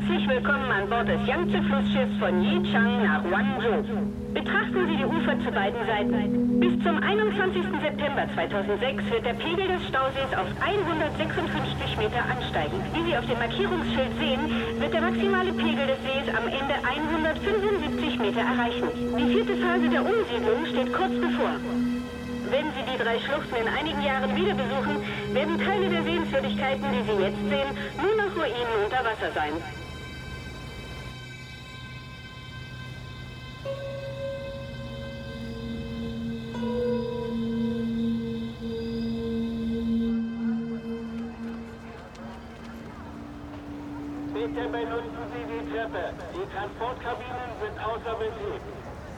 Herzlich willkommen an Bord des Yangtze-Flussschiffs von Yichang nach Guangzhou. Betrachten Sie die Ufer zu beiden Seiten. Bis zum 21. September 2006 wird der Pegel des Stausees auf 156 Meter ansteigen. Wie Sie auf dem Markierungsschild sehen, wird der maximale Pegel des Sees am Ende 175 Meter erreichen. Die vierte Phase der Umsiedlung steht kurz bevor. Wenn Sie die 3 Schluchten in einigen Jahren wieder besuchen, werden Teile der Sehenswürdigkeiten, die Sie jetzt sehen, nur noch Ruinen unter Wasser sein. Bitte benutzen Sie die Treppe. Die Transportkabinen sind außer Betrieb.